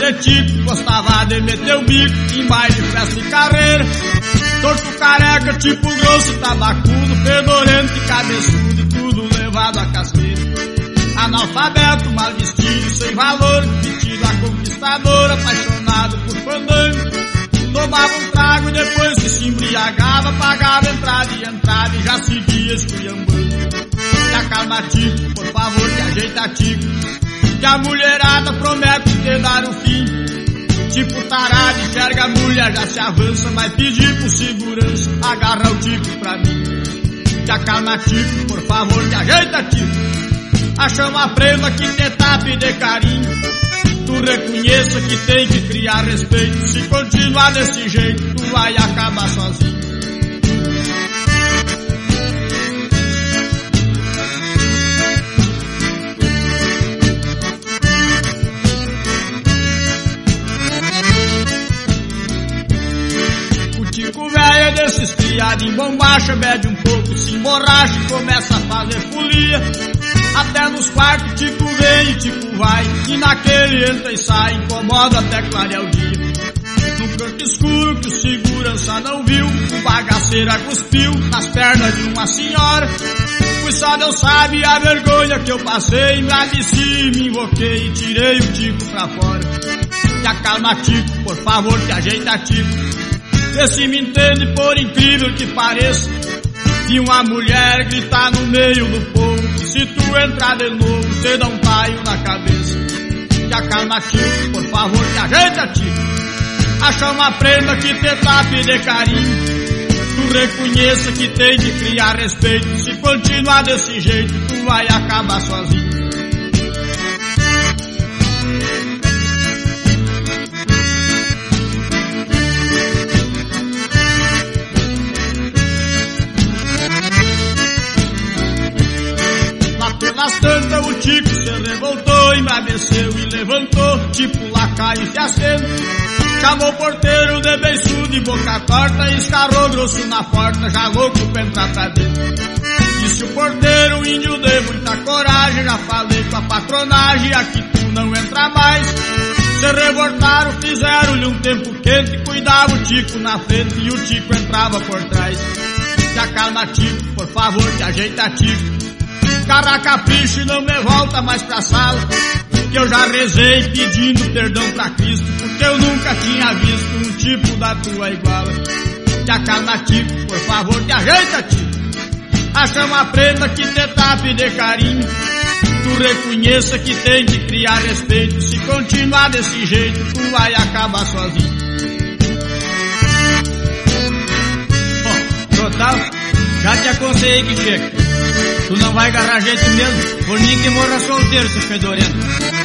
de tico, gostava de meter o bico em baile, festa e carreira. Torto careca, tipo grosso, tabacudo, fedorento e cabeçudo, e tudo levado a casqueira. Analfabeto, mal vestido, sem valor, metido a conquistador, apaixonado por fandango. Tomava um trago, depois que se embriagava, pagava entrada e já seguia esculhambando. Te acalma, tico, por favor, te ajeita, tico, que a mulherada promete te dar o fim. Tipo tarado, enxerga a mulher, já se avança, vai pedir por segurança, agarra o tico pra mim. Te acalma, tico, por favor, te ajeita, tico. Acha uma prenda que te tape de carinho. Tu reconheça que tem que criar respeito. Se continuar desse jeito, tu vai acabar sozinho. O tico velho é desses criados em bombacha, bebe um pouco, se emborracha e começa a fazer folia. Até nos quartos, tico vem e tico vai, e naquele entra e sai, incomoda até clarear o dia. Num canto escuro que o segurança não viu, o bagaceira cuspiu nas pernas de uma senhora. Pois só Deus sabe a vergonha que eu passei, embraveci, me invoquei e tirei o tico pra fora. Te acalma, tico, por favor, te ajeita, tico. Vê se me entende, por incrível que pareça, vi uma mulher gritar no meio do povo, que se tu entrar de novo, te dá um paio na cabeça. Te acalma, tico, por favor, te ajeita, tico. Acha uma prenda que te tape de carinho. Tu reconheça que tem de criar respeito. Se continuar desse jeito, tu vai acabar sozinho. Pelas tantas o tico se revoltou, embraveceu e levantou, tipo lacaio se acende. Chamou o porteiro de beiçudo e boca torta, escarrou grosso na porta, já louco pra entrar pra dentro. Disse o porteiro, índio de muita coragem, já falei com a patronagem, aqui tu não entra mais. Se revoltaram, fizeram-lhe um tempo quente, cuidava o tico na frente e o tico entrava por trás. Te acalma, tico, por favor, te ajeita, tico. Cara, capricho e não me volta mais pra sala, que eu já rezei pedindo perdão pra Cristo, porque eu nunca tinha visto um tipo da tua iguala. Te acalma, tico, por favor, te ajeita, tico. Acha uma prenda que te tape de carinho. Tu reconheça que tem que criar respeito. Se continuar desse jeito, tu vai acabar sozinho. Total, já te aconselhei que chega. Tu não vai agarrar jeito mesmo, por mim que morra solteiro, seu fedorento.